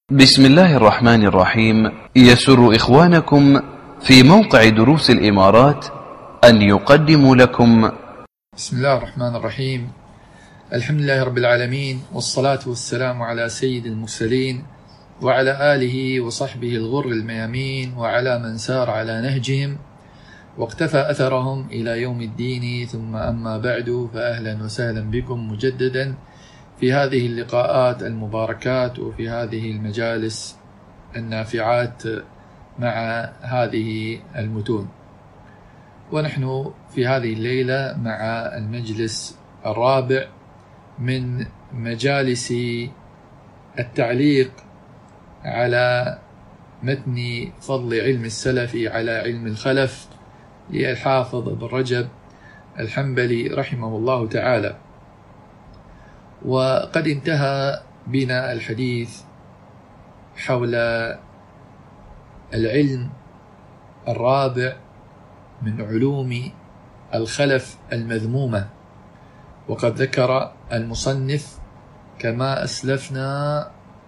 بسم الله الرحمن الرحيم. يسر إخوانكم في موقع دروس الإمارات أن يقدموا لكم بسم الله الرحمن الرحيم. الحمد لله رب العالمين، والصلاة والسلام على سيد المرسلين وعلى آله وصحبه الغر الميامين وعلى من سار على نهجهم واقتفى أثرهم إلى يوم الدين. ثم أما بعد، فأهلا وسهلا بكم مجددا في هذه اللقاءات المباركات وفي هذه المجالس النافعات مع هذه المتون. ونحن في هذه الليلة مع المجلس الرابع من مجالس التعليق على متن فضل علم السلف على علم الخلف للحافظ ابن رجب الحنبلي رحمه الله تعالى. وقد انتهى بنا الحديث حول العلم الرابع من علوم الخلف المذمومة، وقد ذكر المصنف كما أسلفنا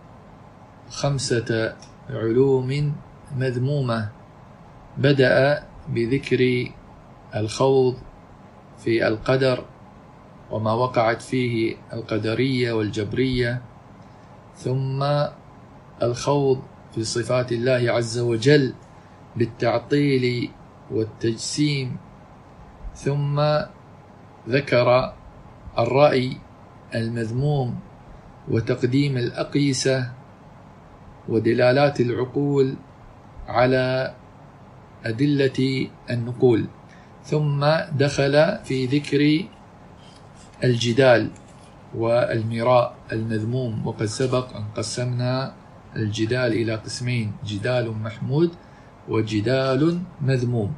5 علوم مذمومة. بدأ بذكر الخوض في القدر وما وقعت فيه القدرية والجبرية، ثم الخوض في صفات الله عز وجل بالتعطيل والتجسيم، ثم ذكر الرأي المذموم وتقديم الأقيسة ودلالات العقول على أدلة النقول، ثم دخل في ذكر الجدال والمراء المذموم. وقد سبق أن قسمنا الجدال إلى قسمين: جدال محمود وجدال مذموم.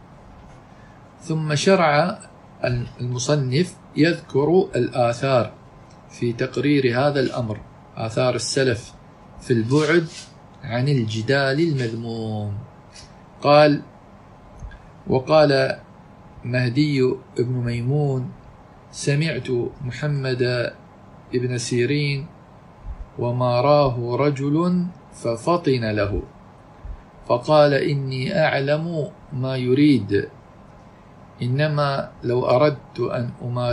ثم شرع المصنف يذكر الآثار في تقرير هذا الأمر، آثار السلف في البعد عن الجدال المذموم. قال: وقال مهدي بن ميمون: سمعت محمد بن سيرين وما راه رجل ففطن له فقال: إني أعلم ما يريد، إنما لو أردت أن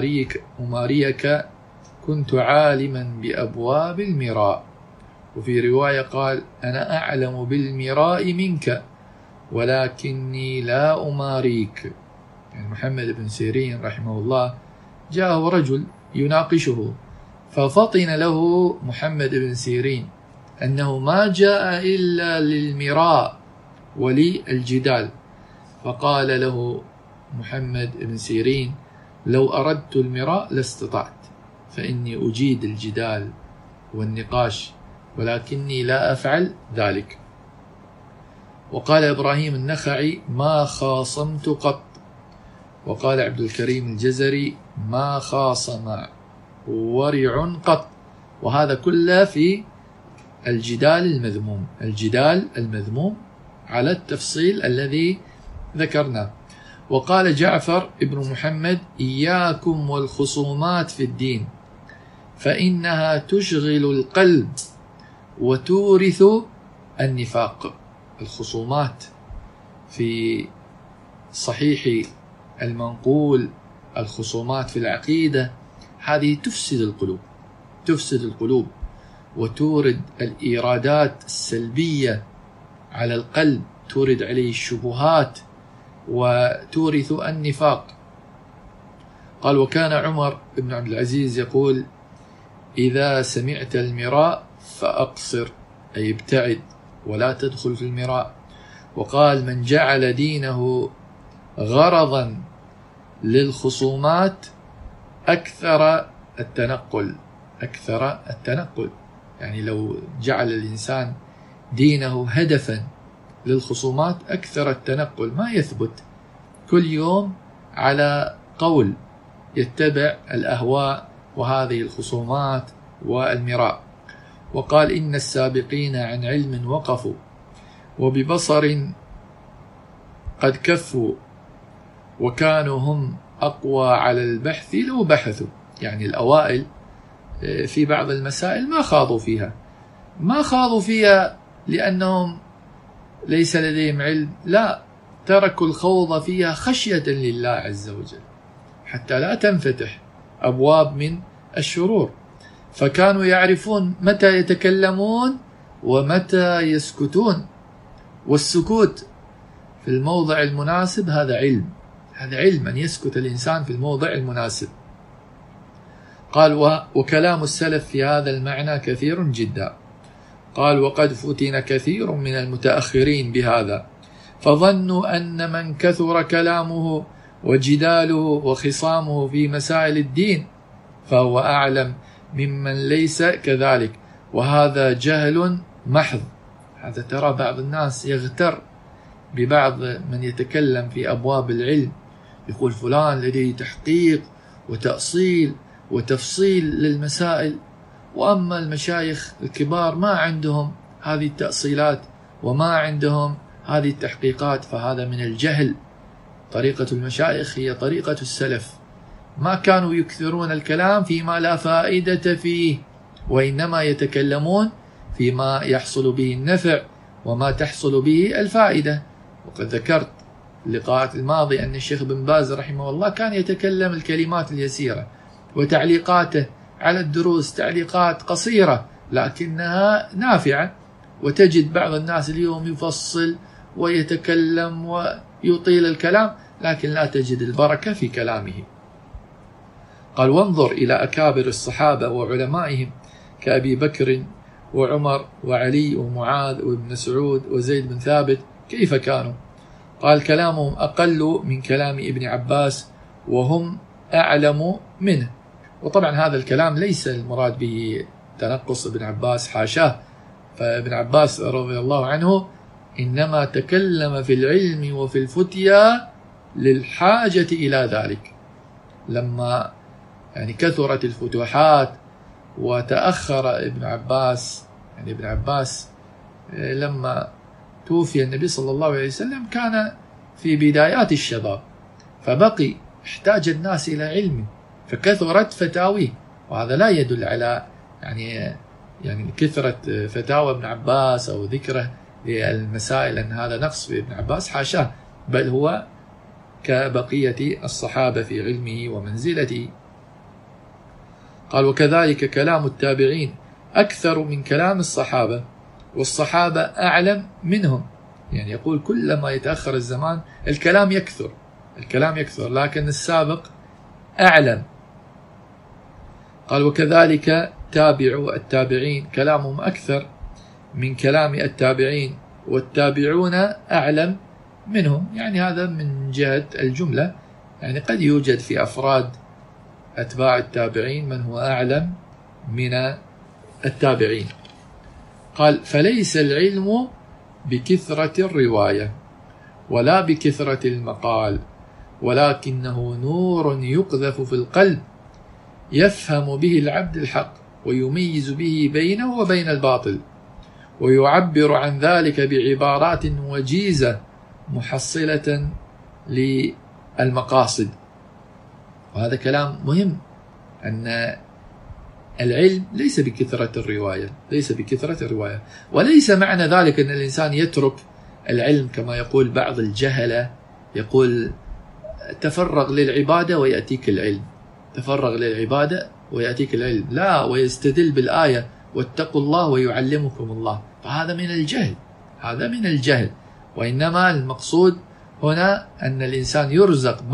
أماريك كنت عالما بأبواب المراء. وفي رواية قال: أنا أعلم بالمراء منك ولكني لا أماريك. يعني محمد بن سيرين رحمه الله جاءه رجل يناقشه، ففطن له محمد بن سيرين أنه ما جاء إلا للمراء وللجدال، فقال له محمد بن سيرين: لو أردت المراء لاستطعت، فإني أجيد الجدال والنقاش ولكني لا أفعل ذلك. وقال إبراهيم النخعي: ما خاصمت قط. وقال عبد الكريم الجزري: ما خاصم ورع قط. وهذا كله في الجدال المذموم، الجدال المذموم على التفصيل الذي ذكرناه. وقال جعفر ابن محمد: إياكم والخصومات في الدين فإنها تشغل القلب وتورث النفاق. الخصومات في صحيح المنقول، الخصومات في العقيدة، هذه تفسد القلوب وتورد الإيرادات السلبية على القلب، تورد عليه الشبهات وتورث النفاق. قال: وكان عمر بن عبد العزيز يقول: إذا سمعت المراء فأقصر، أي ابتعد ولا تدخل في المراء. وقال: من جعل دينه غرضا للخصومات أكثر التنقل. يعني لو جعل الإنسان دينه هدفا للخصومات أكثر التنقل، ما يثبت، كل يوم على قول، يتبع الأهواء وهذه الخصومات والمراء. وقال: إن السابقين عن علم وقفوا وببصر قد كفوا وكانوا هم أقوى على البحث لو بحثوا. يعني الأوائل في بعض المسائل ما خاضوا فيها، ما خاضوا فيها لأنهم ليس لديهم علم، لا، تركوا الخوض فيها خشية لله عز وجل حتى لا تنفتح أبواب من الشرور، فكانوا يعرفون متى يتكلمون ومتى يسكتون، والسكوت في الموضع المناسب هذا علم، هذا علم أن يسكت الإنسان في الموضع المناسب. قال وكلام السلف في هذا المعنى كثير جدا. قال وقد فتن كثير من المتأخرين بهذا، فظنوا أن من كثر كلامه وجداله وخصامه في مسائل الدين فهو أعلم ممن ليس كذلك، وهذا جهل محض. هذا ترى بعض الناس يغتر ببعض من يتكلم في أبواب العلم، يقول فلان لديه تحقيق وتأصيل وتفصيل للمسائل، وأما المشايخ الكبار ما عندهم هذه التأصيلات وما عندهم هذه التحقيقات، فهذا من الجهل. طريقة المشايخ هي طريقة السلف، ما كانوا يكثرون الكلام فيما لا فائدة فيه، وإنما يتكلمون فيما يحصل به النفع وما تحصل به الفائدة. وقد ذكرت اللقاءات الماضية أن الشيخ بن باز رحمه الله كان يتكلم الكلمات اليسيرة، وتعليقاته على الدروس تعليقات قصيرة لكنها نافعة، وتجد بعض الناس اليوم يفصل ويتكلم ويطيل الكلام لكن لا تجد البركة في كلامه. قال وانظر إلى أكابر الصحابة وعلمائهم كأبي بكر وعمر وعلي ومعاذ وابن مسعود وزيد بن ثابت كيف كانوا. قال كلامهم أقل من كلام ابن عباس وهم أعلم منه. وطبعا هذا الكلام ليس المراد به تنقص ابن عباس، حاشاه، فابن عباس رضي الله عنه إنما تكلم في العلم وفي الفتيا للحاجة إلى ذلك، لما كثرت الفتوحات وتأخر ابن عباس. ابن عباس لما توفي النبي صلى الله عليه وسلم كان في بدايات الشباب، فبقي احتاج الناس إلى علم فكثرت فتاويه، وهذا لا يدل على كثرة فتاوى ابن عباس أو ذكره للمسائل أن هذا نقص في ابن عباس، حاشاه، بل هو كبقية الصحابة في علمه ومنزلته. قال وكذلك كلام التابعين أكثر من كلام الصحابة، والصحابة أعلم منهم. يقول كلما يتأخر الزمان الكلام يكثر لكن السابق أعلم. قال وكذلك تابعوا التابعين كلامهم أكثر من كلام التابعين، والتابعون أعلم منهم. هذا من جهة الجملة، قد يوجد في أفراد أتباع التابعين من هو أعلم من التابعين. قال فليس العلم بكثرة الرواية ولا بكثرة المقال، ولكنه نور يقذف في القلب يفهم به العبد الحق ويميز به بينه وبين الباطل، ويعبر عن ذلك بعبارات وجيزة محصلة للمقاصد. وهذا كلام مهم، أن العلم ليس بكثرة الرواية، وليس معنى ذلك أن الإنسان يترك العلم كما يقول بعض الجهلة، يقول تفرغ للعبادة ويأتيك العلم، لا، ويستدل بالآية واتقوا الله ويعلمكم الله، فهذا من الجهل. وإنما المقصود هنا أن الإنسان يرزق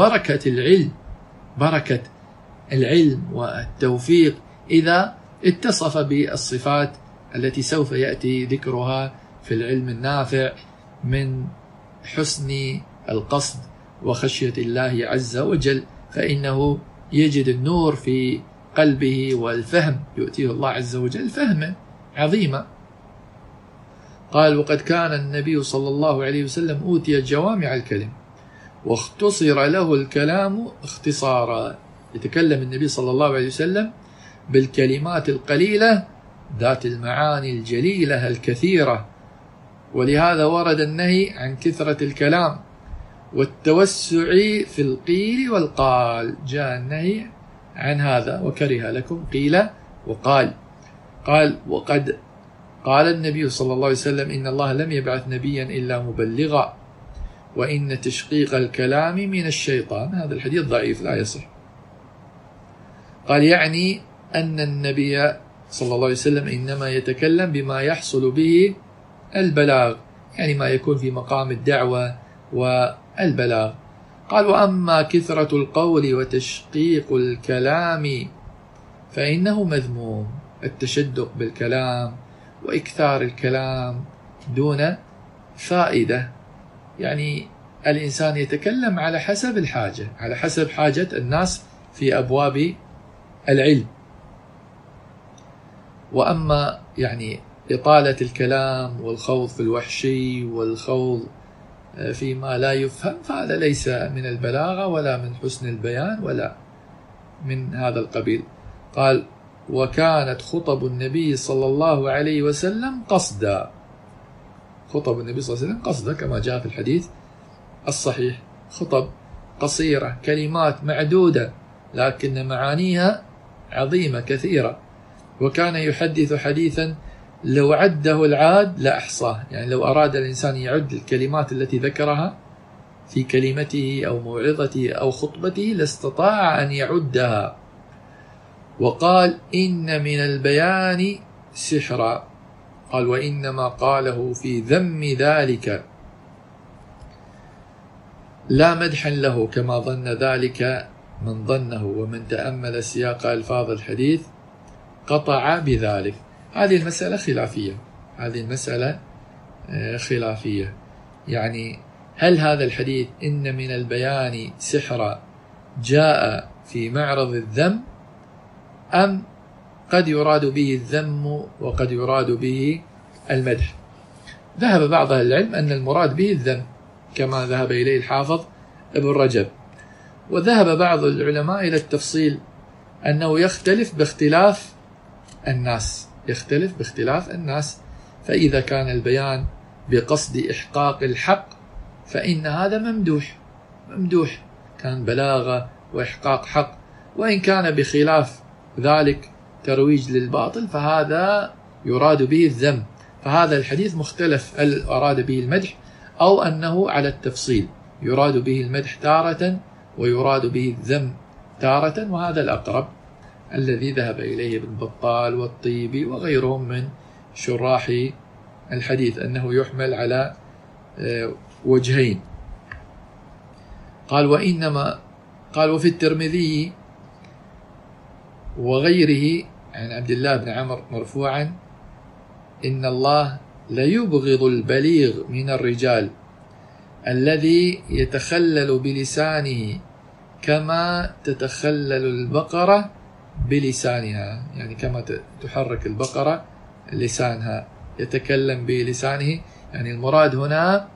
بركة العلم والتوفيق إذا اتصف بالصفات التي سوف يأتي ذكرها في العلم النافع من حسن القصد وخشية الله عز وجل، فإنه يجد النور في قلبه والفهم يؤتيه الله عز وجل فهما عظيما. قال وقد كان النبي صلى الله عليه وسلم أوتي جوامع الكلم واختصر له الكلام اختصارا. يتكلم النبي صلى الله عليه وسلم بالكلمات القليلة ذات المعاني الجليلة الكثيرة، ولهذا ورد النهي عن كثرة الكلام والتوسع في القيل والقال، جاء النهي عن هذا وكره لكم قيل وقال. قال وقد قال النبي صلى الله عليه وسلم: إن الله لم يبعث نبيا إلا مبلغا، وإن تشقيق الكلام من الشيطان. هذا الحديث ضعيف لا يصح. قال يعني أن النبي صلى الله عليه وسلم إنما يتكلم بما يحصل به البلاغ، يعني ما يكون في مقام الدعوة والبلاغ. قال: وأما كثرة القول وتشقيق الكلام فإنه مذموم. التشدق بالكلام وإكثار الكلام دون فائدة، يعني الإنسان يتكلم على حسب الحاجة، على حسب حاجة الناس في أبواب العلم. وأما يعني إطالة الكلام والخوض في الوحشي والخوض فيما لا يفهم فهذا ليس من البلاغة ولا من حسن البيان ولا من هذا القبيل. قال: وكانت خطب النبي صلى الله عليه وسلم قصدا. خطب النبي صلى الله عليه وسلم قصدا كما جاء في الحديث الصحيح، خطب قصيرة، كلمات معدودة لكن معانيها عظيمة كثيرة. وكان يحدث حديثا لو عده العاد لأحصاه، يعني لو أراد الإنسان يعد الكلمات التي ذكرها في كلمته أو موعظته أو خطبته لاستطاع أن يعدها. وقال: إن من البيان سحرا. قال: وإنما قاله في ذم ذلك لا مدحا له كما ظن ذلك من ظنه، ومن تأمل سياق ألفاظ الحديث قطع بذلك. هذه المسألة خلافية، هذه المسألة خلافية. يعني هل هذا الحديث إن من البيان سحرا جاء في معرض الذم، أم قد يراد به الذم وقد يراد به المدح؟ ذهب بعض أهل العلم أن المراد به الذم كما ذهب إليه الحافظ ابن رجب، وذهب بعض العلماء إلى التفصيل أنه يختلف باختلاف الناس، يختلف باختلاف الناس. فإذا كان البيان بقصد إحقاق الحق فإن هذا ممدوح، كان بلاغة وإحقاق حق. وإن كان بخلاف ذلك ترويج للباطل فهذا يراد به الذم. فهذا الحديث مختلف، هل أراد به المدح أو أنه على التفصيل، يراد به المدح تارة ويراد به الذم تارة. وهذا الأقرب الذي ذهب إليه ابن بطال والطيبي وغيرهم من شراح الحديث، أنه يحمل على وجهين. قال: وإنما قال: وفي الترمذي وغيره عن عبد الله بن عمرو مرفوعا: إن الله ليبغض البليغ من الرجال الذي يتخلل بلسانه كما تتخلل البقرة بلسانها، يعني كما تحرك البقرة لسانها، يتكلم بلسانه. يعني المراد هنا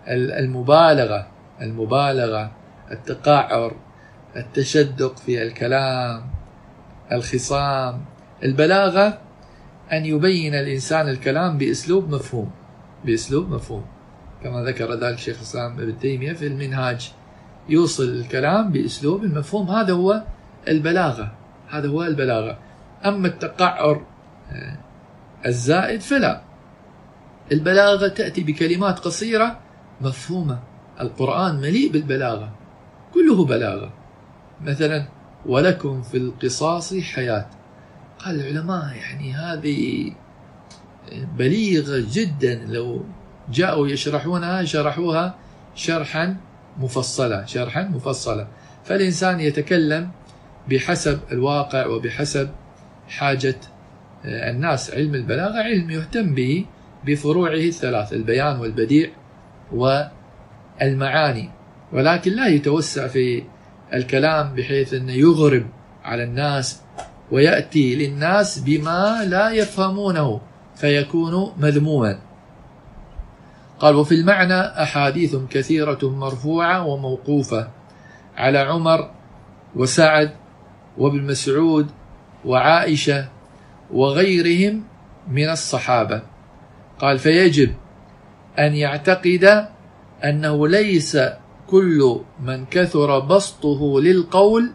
المبالغة، التقعر، التشدق في الكلام، الخصام. البلاغة أن يبين الإنسان الكلام بأسلوب مفهوم، كما ذكر ذلك شيخ الإسلام ابن تيمية في المنهاج، يوصل الكلام بأسلوب مفهوم. هذا هو البلاغة. أما التقعر الزائد فلا. البلاغة تأتي بكلمات قصيرة مفهومة. القرآن مليء بالبلاغة، كله بلاغة. مثلا: ولكم في القصاص حياة. قال العلماء يعني هذه بليغة جدا، لو جاءوا يشرحونها شرحوها شرحا مفصلا. فالإنسان يتكلم بحسب الواقع وبحسب حاجة الناس. علم البلاغة علم يهتم به بفروعه الثلاث: البيان والبديع والمعاني، ولكن لا يتوسع في الكلام بحيث أنه يغرب على الناس ويأتي للناس بما لا يفهمونه فيكون مذموما. قال: وفي المعنى أحاديث كثيرة مرفوعة وموقوفة على عمر وسعد وابن مسعود وعائشة وغيرهم من الصحابة. قال: فيجب أن يعتقد أنه ليس كل من كثر بسطه للقول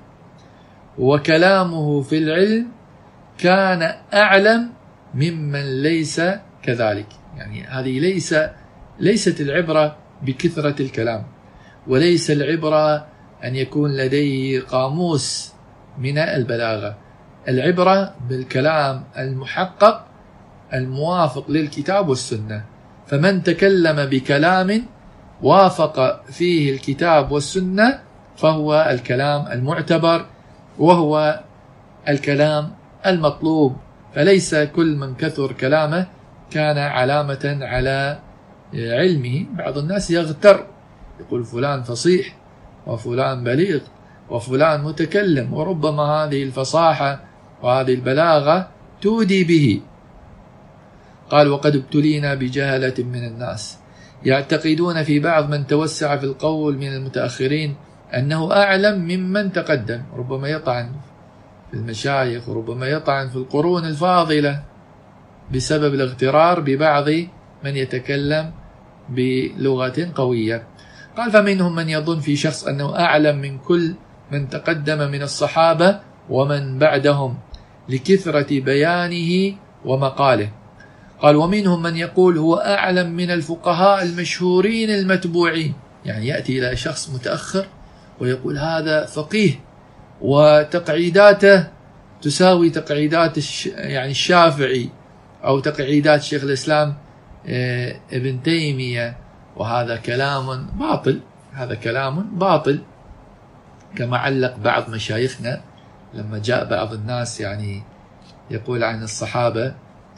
وكلامه في العلم كان أعلم ممن ليس كذلك. يعني هذه ليست العبرة بكثرة الكلام، وليس العبرة أن يكون لديه قاموس من البلاغة. العبرة بالكلام المحقق الموافق للكتاب والسنة. فمن تكلم بكلام وافق فيه الكتاب والسنة فهو الكلام المعتبر، وهو الكلام المطلوب. فليس كل من كثر كلامه كان علامة على علمه. بعض الناس يغتر، يقول فلان فصيح وفلان بليغ وفلان متكلم، وربما هذه الفصاحة وهذه البلاغة تودي به. قال: وقد ابتلينا بجهلة من الناس يعتقدون في بعض من توسع في القول من المتأخرين أنه أعلم ممن تقدم. ربما يطعن في المشايخ، وربما يطعن في القرون الفاضلة بسبب الاغترار ببعض من يتكلم بلغة قوية. قال: فمنهم من يظن في شخص أنه أعلم من كل من تقدم من الصحابة ومن بعدهم لكثرة بيانه ومقاله. قال: ومنهم من يقول هو أعلم من الفقهاء المشهورين المتبوعين. يعني يأتي إلى شخص متأخر ويقول هذا فقيه وتقعيداته تساوي تقعيدات يعني الشافعي أو تقعيدات شيخ الإسلام ابن تيمية، وهذا كلام باطل. هذا كلام باطل، كما علق بعض مشايخنا لما جاء بعض الناس يعني يقول عن الصحابة،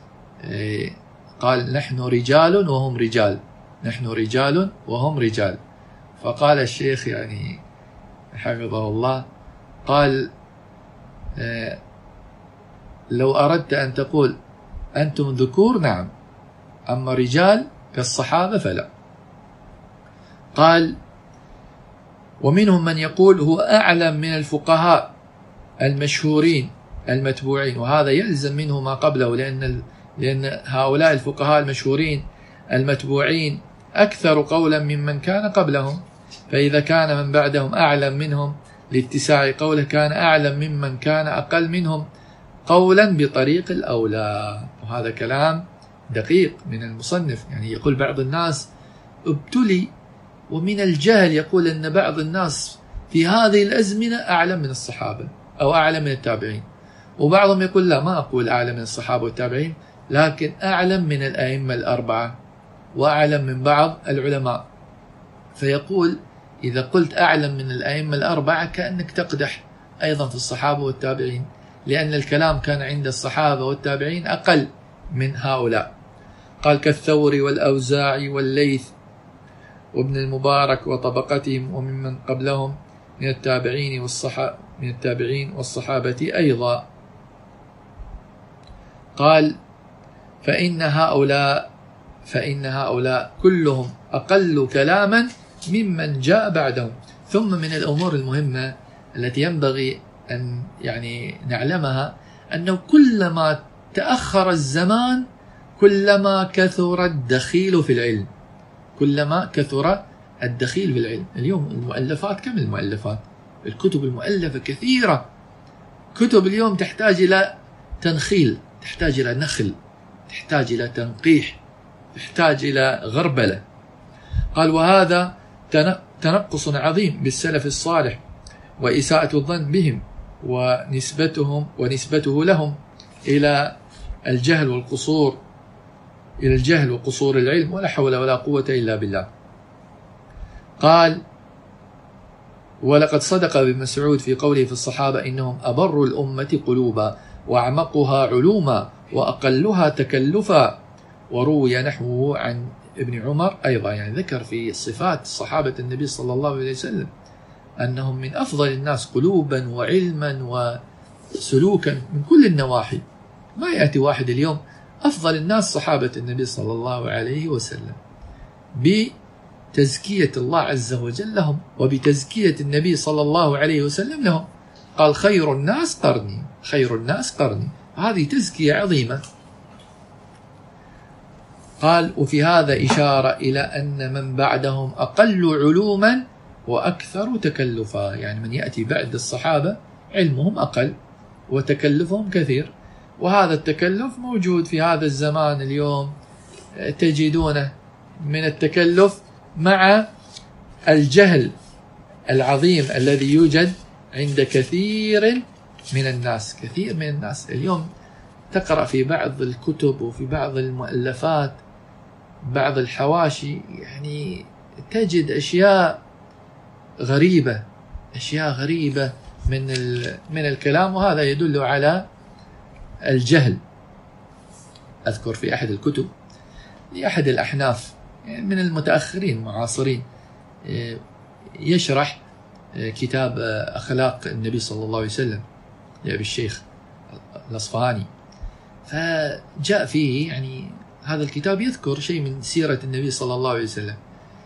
قال: نحن رجال وهم رجال، نحن رجال وهم رجال. فقال الشيخ يعني حفظه الله، قال: لو أردت أن تقول أنتم ذكور نعم، أما رجال كالصحابة فلا. قال: ومنهم من يقول هو أعلم من الفقهاء المشهورين المتبوعين، وهذا يلزم منه ما قبله، لأن هؤلاء الفقهاء المشهورين المتبوعين أكثر قولا ممن كان قبلهم، فإذا كان من بعدهم أعلم منهم لاتساع قوله كان أعلم ممن كان أقل منهم قولا بطريق الأولى. وهذا كلام دقيق من المصنف. يعني يقول بعض الناس ابتلي، ومن الجهل يقول أن بعض الناس في هذه الأزمنة أعلم من الصحابة أو أعلم من التابعين، وبعضهم يقول لا، ما أقول أعلم من الصحابة والتابعين، لكن أعلم من الأئمة الأربعة وأعلم من بعض العلماء. فيقول إذا قلت أعلم من الأئمة الأربعة كأنك تقدح أيضا في الصحابة والتابعين، لأن الكلام كان عند الصحابة والتابعين أقل من هؤلاء. قال: كالثوري والأوزاعي والليث وابن المبارك وطبقتهم وممن قبلهم من التابعين والصحابة أيضا. قال: فإن هؤلاء كلهم أقل كلاما ممن جاء بعدهم. ثم من الأمور المهمة التي ينبغي أن يعني نعلمها أنه كلما تأخر الزمان كلما كثر الدخيل في العلم، كلما كثر الدخيل في العلم. اليوم المؤلفات، كم المؤلفات؟ الكتب المؤلفة كثيرة. كتب اليوم تحتاج إلى تنخيل، تحتاج إلى نخل، تحتاج إلى تنقيح، تحتاج إلى غربلة. قال: وهذا تنقص عظيم بالسلف الصالح وإساءة الظن بهم ونسبته لهم إلى الجهل والقصور، إلى الجهل وقصور العلم، ولا حول ولا قوة إلا بالله. قال: ولقد صدق ابن مسعود في قوله في الصحابة إنهم أبر الأمة قلوبا وأعمقها علوما وأقلها تكلفا. وروي نحوه عن ابن عمر أيضا، يعني ذكر في صفات صحابة النبي صلى الله عليه وسلم أنهم من أفضل الناس قلوبا وعلما وسلوكا من كل النواحي. ما يأتي واحد اليوم أفضل الناس صحابة النبي صلى الله عليه وسلم بتزكية الله عز وجل لهم وبتزكية النبي صلى الله عليه وسلم لهم. قال: خير الناس قرني، خير الناس قرني. هذه تزكية عظيمة. قال: وفي هذا إشارة إلى أن من بعدهم أقل علوما وأكثر تكلفا. يعني من يأتي بعد الصحابة علمهم أقل وتكلفهم كثير، وهذا التكلف موجود في هذا الزمان اليوم تجدونه من التكلف مع الجهل العظيم الذي يوجد عند كثير من الناس. كثير من الناس اليوم تقرأ في بعض الكتب وفي بعض المؤلفات بعض الحواشي، يعني تجد أشياء غريبة من الكلام، وهذا يدل على الجهل. أذكر في أحد الكتب لأحد الأحناف من المتأخرين معاصرين يشرح كتاب أخلاق النبي صلى الله عليه وسلم لأبي الشيخ الأصفهاني، فجاء فيه يعني هذا الكتاب يذكر شيء من سيرة النبي صلى الله عليه وسلم،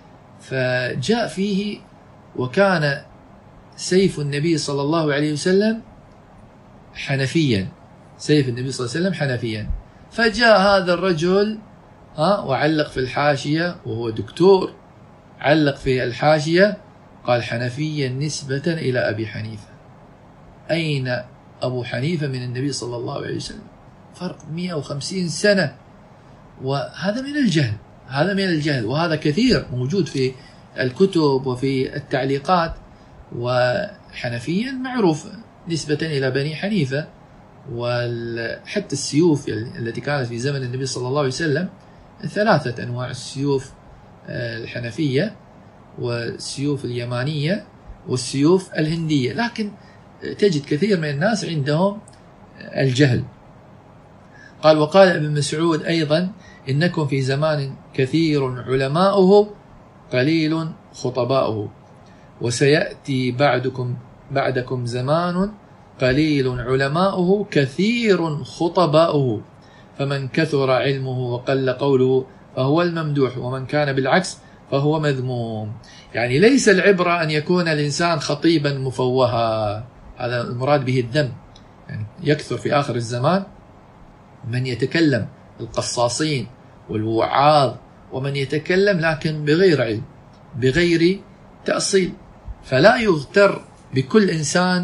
فجاء فيه وكان سيف النبي صلى الله عليه وسلم حنفيا، سيف النبي صلى الله عليه وسلم حنفيا. فجاء هذا الرجل وعلق في الحاشية، وهو دكتور، علق في الحاشية قال حنفيا نسبة إلى أبي حنيفة. أين أبو حنيفة من النبي صلى الله عليه وسلم؟ فرق 150 سنة. وهذا من الجهل، هذا من الجهل، وهذا كثير موجود في الكتب وفي التعليقات. وحنفيا معروف نسبة إلى بني حنيفة، وحتى السيوف التي كانت في زمن النبي صلى الله عليه وسلم 3 أنواع: السيوف الحنفية والسيوف اليمانية والسيوف الهندية، لكن تجد كثير من الناس عندهم الجهل. قال وقال ابن مسعود أيضا إنكم في زمان كثير علماؤه قليل خطباؤه، وسيأتي بعدكم زمان قليل علماؤه كثير خطباؤه، فمن كثر علمه وقل قوله فهو الممدوح، ومن كان بالعكس فهو مذموم. يعني ليس العبرة أن يكون الإنسان خطيبا مفوها، هذا المراد به الذم. يعني يكثر في آخر الزمان من يتكلم، القصاصين والوعاظ، ومن يتكلم لكن بغير علم بغير تأصيل. فلا يغتر بكل إنسان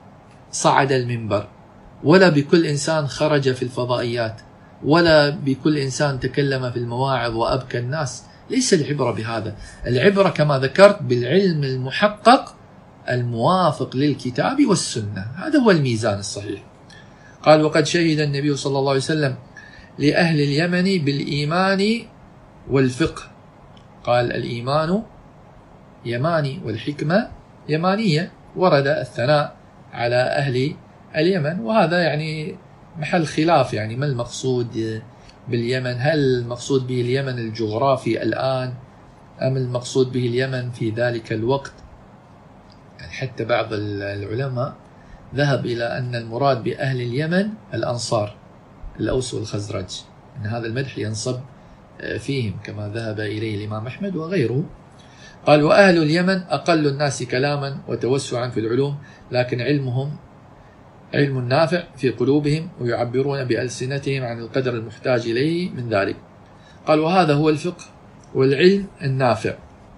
صعد المنبر، ولا بكل إنسان خرج في الفضائيات، ولا بكل إنسان تكلم في المواعظ وأبكى الناس. ليس العبرة بهذا، العبرة كما ذكرت بالعلم المحقق الموافق للكتاب والسنة، هذا هو الميزان الصحيح. قال وقد شهد النبي صلى الله عليه وسلم لأهل اليمن بالإيمان والفقه. قال الإيمان يماني والحكمة يمانية، ورد الثناء على أهل اليمن، وهذا يعني محل خلاف، يعني ما المقصود باليمن؟ هل المقصود به اليمن الجغرافي الآن، أم المقصود به اليمن في ذلك الوقت؟ يعني حتى بعض العلماء ذهب إلى أن المراد بأهل اليمن الأنصار، الأوس والخزرج، أن هذا المدح ينصب فيهم كما ذهب إليه الإمام أحمد وغيره. قال وأهل اليمن أقل الناس كلاما وتوسعا في العلوم، لكن علمهم علم نافع في قلوبهم، ويعبرون بألسنتهم عن القدر المحتاج إليه من ذلك. قال وهذا هو الفقه والعلم النافع.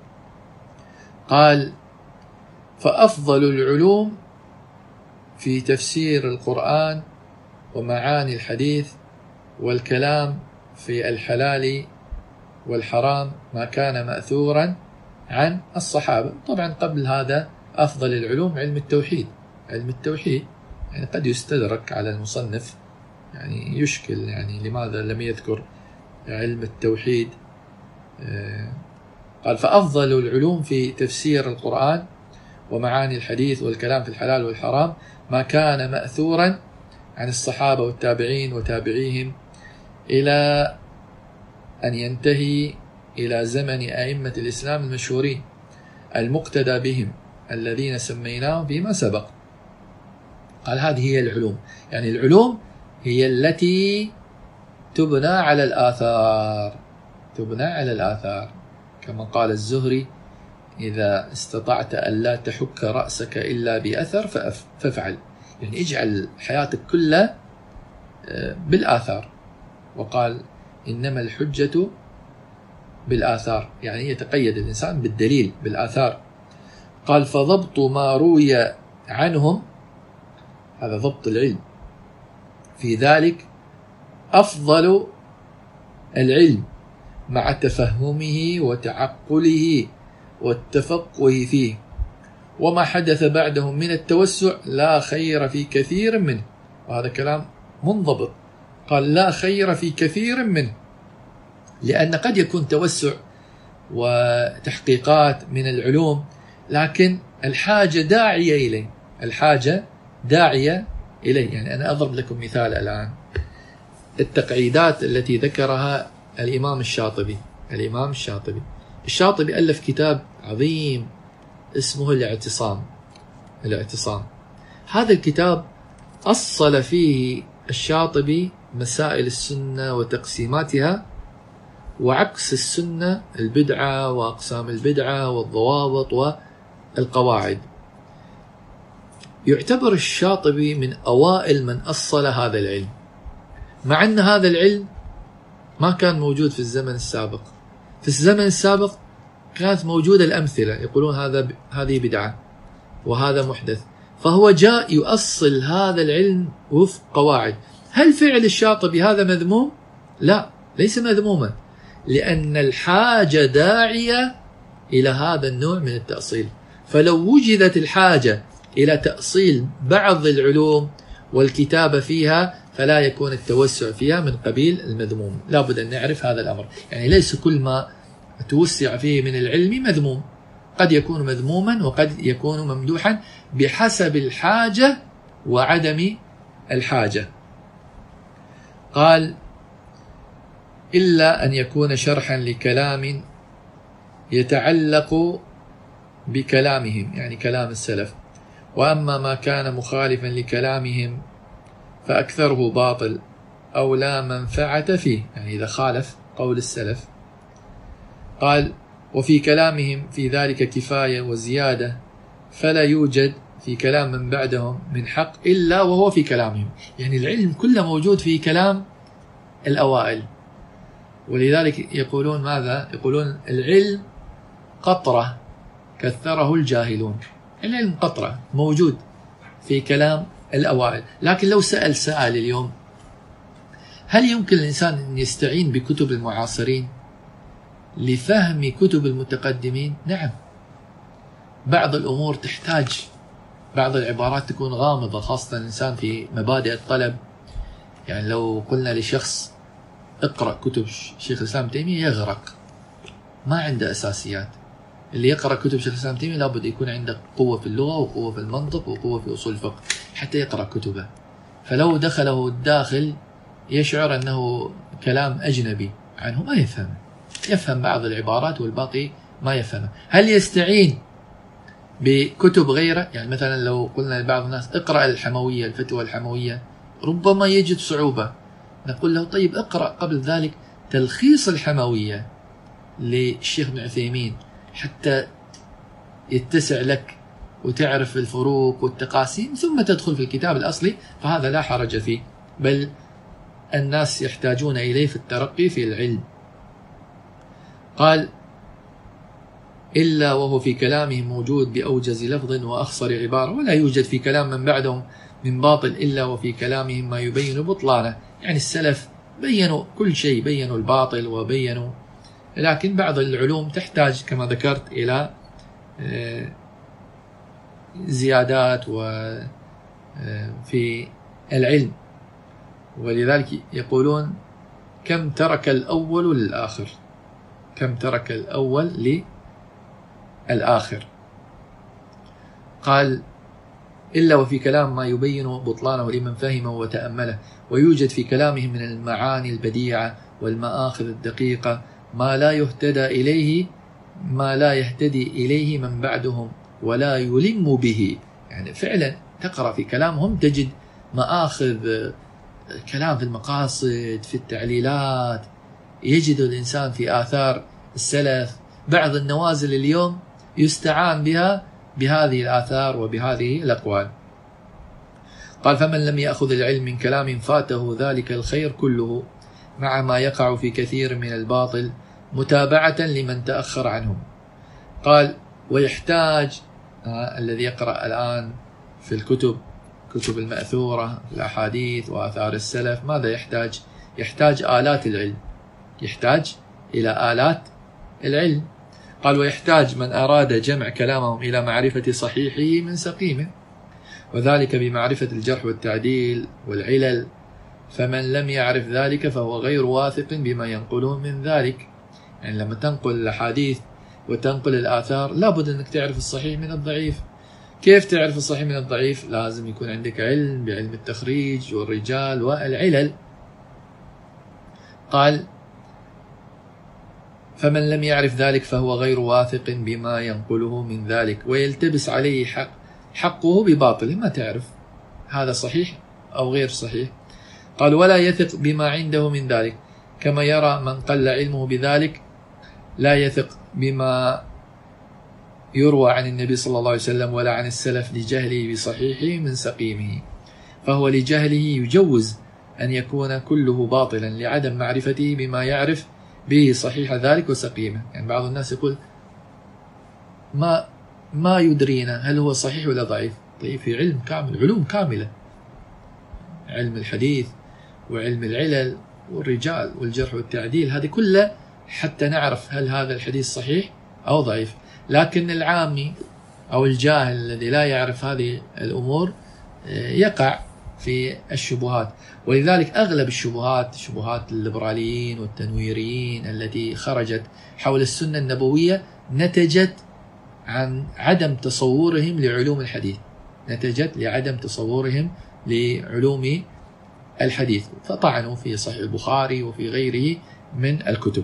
قال فأفضل العلوم في تفسير القرآن ومعاني الحديث والكلام في الحلال والحرام ما كان مأثورا عن الصحابة. طبعا قبل هذا أفضل العلوم علم التوحيد. علم التوحيد يعني قد يستدرك على المصنف، يعني يشكل يعني لماذا لم يذكر علم التوحيد. قال فأفضل العلوم في تفسير القرآن ومعاني الحديث والكلام في الحلال والحرام ما كان مأثورا عن الصحابة والتابعين وتابعيهم إلى أن ينتهي إلى زمن أئمة الإسلام المشهورين المقتدى بهم الذين سميناهم فيما سبق. قال هذه هي العلوم، يعني العلوم هي التي تبنى على الآثار، تبنى على الآثار، كما قال الزهري إذا استطعت ألا تحك رأسك إلا بأثر فافعل، يعني اجعل حياتك كلها بالآثار. وقال إنما الحجة بالآثار، يعني يتقيد الإنسان بالدليل بالآثار. قال فضبط ما روي عنهم، هذا ضبط العلم، في ذلك أفضل العلم مع تفهمه وتعقله والتفقه فيه، وما حدث بعدهم من التوسع لا خير في كثير منه. وهذا كلام منضبط، قال لا خير في كثير منه، لأن قد يكون توسع وتحقيقات من العلوم، لكن الحاجة داعية إليه، الحاجة داعية إليه. يعني أنا أضرب لكم مثال الآن، التقعيدات التي ذكرها الإمام الشاطبي. الشاطبي ألف كتاب عظيم اسمه الاعتصام. هذا الكتاب أصل فيه الشاطبي مسائل السنة وتقسيماتها، وعكس السنة البدعة وأقسام البدعة والضوابط والقواعد. يعتبر الشاطبي من أوائل من أصل هذا العلم، مع أن هذا العلم ما كان موجود في الزمن السابق. في الزمن السابق كانت موجودة الأمثلة، يقولون هذه بدعة وهذا محدث، فهو جاء يؤصل هذا العلم وفق قواعد. هل فعل الشاطبي هذا مذموم؟ لا، ليس مذموما، لأن الحاجة داعية إلى هذا النوع من التأصيل. فلو وجدت الحاجة إلى تأصيل بعض العلوم والكتابة فيها، فلا يكون التوسع فيها من قبيل المذموم. لا بد أن نعرف هذا الأمر، يعني ليس كل ما توسع فيه من العلم مذموم، قد يكون مذموما وقد يكون ممدوحا بحسب الحاجة وعدم الحاجة. قال إلا أن يكون شرحا لكلام يتعلق بكلامهم، يعني كلام السلف، وأما ما كان مخالفا لكلامهم فأكثره باطل أو لا منفعة فيه، يعني إذا خالف قول السلف. قال وفي كلامهم في ذلك كفاية وزيادة، فلا يوجد في كلام من بعدهم من حق إلا وهو في كلامهم. يعني العلم كله موجود في كلام الأوائل، ولذلك يقولون ماذا؟ يقولون العلم قطرة كثره الجاهلون. العلم قطرة موجود في كلام الأوائل. لكن لو سأل سائل اليوم، هل يمكن الإنسان أن يستعين بكتب المعاصرين لفهم كتب المتقدمين؟ نعم، بعض الأمور تحتاج، بعض العبارات تكون غامضة، خاصة الإنسان في مبادئ الطلب. يعني لو قلنا لشخص اقرأ كتب شيخ الإسلام تيمية يغرق، ما عنده أساسيات. اللي يقرأ كتب شيخ الإسلام تيمية لابد يكون عنده قوة في اللغة وقوة في المنطق وقوة في أصول الفقه حتى يقرأ كتبه. فلو دخله الداخل يشعر أنه كلام أجنبي عنه، ما يفهم بعض العبارات والباقي ما يفهمه. هل يستعين بكتب غيره؟ يعني مثلا لو قلنا لبعض الناس اقرأ الحموية، الفتوى الحموية، ربما يجد صعوبة. نقول له طيب اقرأ قبل ذلك تلخيص الحموية للشيخ ابن عثيمين حتى يتسع لك وتعرف الفروق والتقاسيم، ثم تدخل في الكتاب الأصلي، فهذا لا حرج فيه، بل الناس يحتاجون إليه في الترقي في العلم. قال إلا وهو في كلامه موجود بأوجز لفظ وأخصر عبارة، ولا يوجد في كلام من بعدهم من باطل إلا وفي كلامهم ما يبين بطلانه. يعني السلف بينوا كل شيء، بينوا الباطل وبينوا، لكن بعض العلوم تحتاج كما ذكرت إلى زيادات وفي العلم. ولذلك يقولون كم ترك الأول للآخر، كم ترك الأول للآخر. قال إلا وفي كلام ما يبين بطلانه لمن فهمه وتأمله، ويوجد في كلامهم من المعاني البديعة والمآخذ الدقيقة ما لا يهتدي إليه من بعدهم ولا يلم به. يعني فعلا تقرأ في كلامهم تجد مآخذ كلام في المقاصد، في التعليلات، يجد الإنسان في آثار السلف بعض النوازل اليوم يستعان بها بهذه الآثار وبهذه الأقوال. قال فمن لم يأخذ العلم من كلام فاته ذلك الخير كله مع ما يقع في كثير من الباطل متابعة لمن تأخر عنهم. قال ويحتاج الذي يقرأ الآن في كتب المأثورة، الأحاديث وآثار السلف، ماذا يحتاج؟ يحتاج آلات العلم، يحتاج إلى آلات العلم. قال ويحتاج من أراد جمع كلامهم إلى معرفة صحيحه من سقيمه، وذلك بمعرفة الجرح والتعديل والعلل، فمن لم يعرف ذلك فهو غير واثق بما ينقله من ذلك. يعني لما تنقل الأحاديث وتنقل الآثار لابد أنك تعرف الصحيح من الضعيف. كيف تعرف الصحيح من الضعيف؟ لازم يكون عندك علم بعلم التخريج والرجال والعلل. قال فمن لم يعرف ذلك فهو غير واثق بما ينقله من ذلك، ويلتبس عليه حقه بباطله، ما تعرف هذا صحيح أو غير صحيح. قال ولا يثق بما عنده من ذلك، كما يرى من قل علمه بذلك لا يثق بما يروى عن النبي صلى الله عليه وسلم ولا عن السلف لجهله بصحيحه من سقيمه، فهو لجهله يجوز أن يكون كله باطلا لعدم معرفته بما يعرف به صحيح ذلك وسقيمه. يعني بعض الناس يقول ما يدرينا هل هو صحيح ولا ضعيف. طيب في علم كامل، علوم كاملة، علم الحديث وعلم العلل والرجال والجرح والتعديل، هذه كلها حتى نعرف هل هذا الحديث صحيح أو ضعيف. لكن العامي أو الجاهل الذي لا يعرف هذه الأمور يقع في الشبهات. ولذلك أغلب الشبهات، شبهات الليبراليين والتنويريين التي خرجت حول السنة النبوية، نتجت عن عدم تصورهم لعلوم الحديث، نتجت لعدم تصورهم لعلوم الحديث، فطعنوا في صحيح البخاري وفي غيره من الكتب.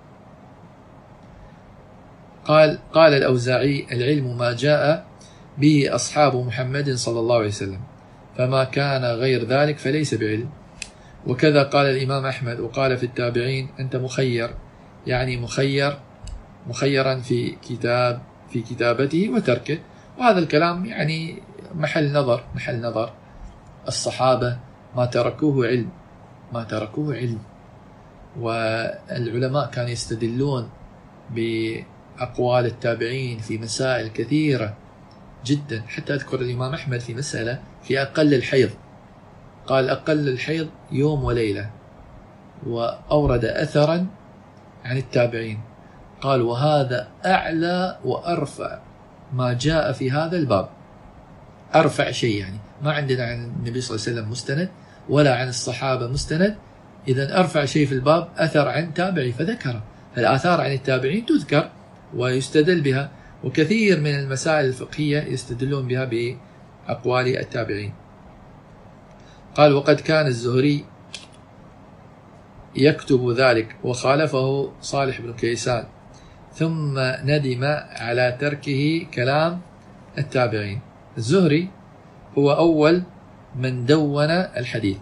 قال الأوزاعي العلم ما جاء به أصحاب محمد صلى الله عليه وسلم، فما كان غير ذلك فليس بعلم. وكذا قال الإمام أحمد، وقال في التابعين أنت مخير، يعني مخيرا في كتابته وتركه. وهذا الكلام يعني محل نظر. الصحابة ما تركوه علم، والعلماء كانوا يستدلون بأقوال التابعين في مسائل كثيرة جدا. حتى أذكر الإمام أحمد في مسألة في أقل الحيض، قال أقل الحيض يوم وليلة، وأورد أثرا عن التابعين، قال وهذا أعلى وأرفع ما جاء في هذا الباب، أرفع شيء. يعني ما عندنا عن النبي صلى الله عليه وسلم مستند ولا عن الصحابة مستند، إذن أرفع شيء في الباب أثر عن تابعي فذكره. الآثار عن التابعين تذكر ويستدل بها، وكثير من المسائل الفقهية يستدلون بها بأقوال التابعين. قال وقد كان الزهري يكتب ذلك وخالفه صالح بن كيسان، ثم ندم على تركه كلام التابعين. الزهري هو أول من دون الحديث.